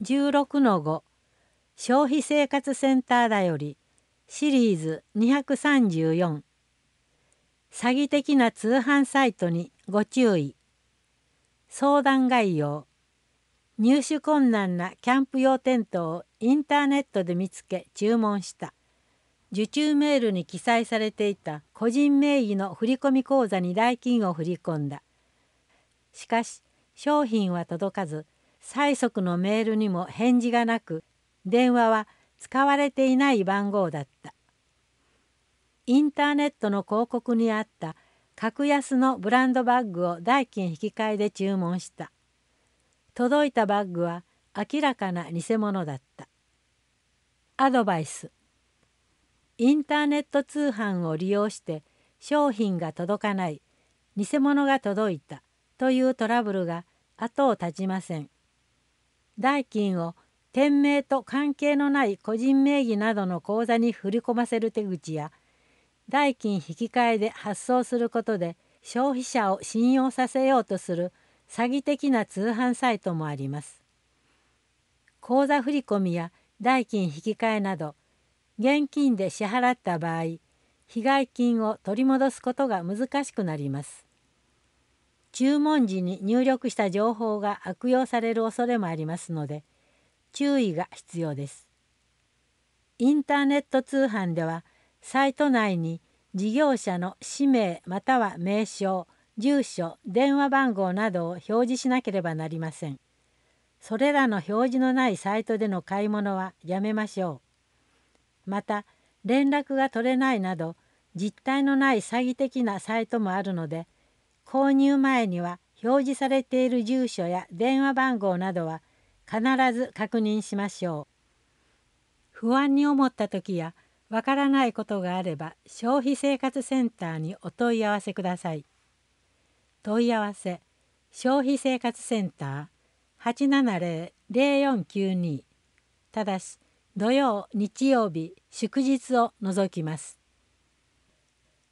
16-5消費生活センターだよりシリーズ234詐欺的な通販サイトにご注意。相談概要。入手困難なキャンプ用テントをインターネットで見つけ注文した。受注メールに記載されていた個人名義の振込口座に代金を振り込んだ。しかし商品は届かず、催促のメールにも返事がなく、電話は使われていない番号だった。インターネットの広告にあった格安のブランドバッグを代金引き換えで注文した。届いたバッグは明らかな偽物だった。アドバイス。インターネット通販を利用して商品が届かない、偽物が届いたというトラブルが後を絶ちません。代金を店名と関係のない個人名義などの口座に振り込ませる手口や、代金引き換えで発送することで消費者を信用させようとする詐欺的な通販サイトもあります。口座振込や代金引き換えなど、現金で支払った場合、被害金を取り戻すことが難しくなります。注文時に入力した情報が悪用される恐れもありますので、注意が必要です。インターネット通販では、サイト内に事業者の氏名または名称、住所、電話番号などを表示しなければなりません。それらの表示のないサイトでの買い物はやめましょう。また、連絡が取れないなど、実態のない詐欺的なサイトもあるので、購入前には表示されている住所や電話番号などは必ず確認しましょう。不安に思った時やわからないことがあれば消費生活センターにお問い合わせください。問い合わせ消費生活センター 870-0492 ただし土曜日曜祝日を除きます。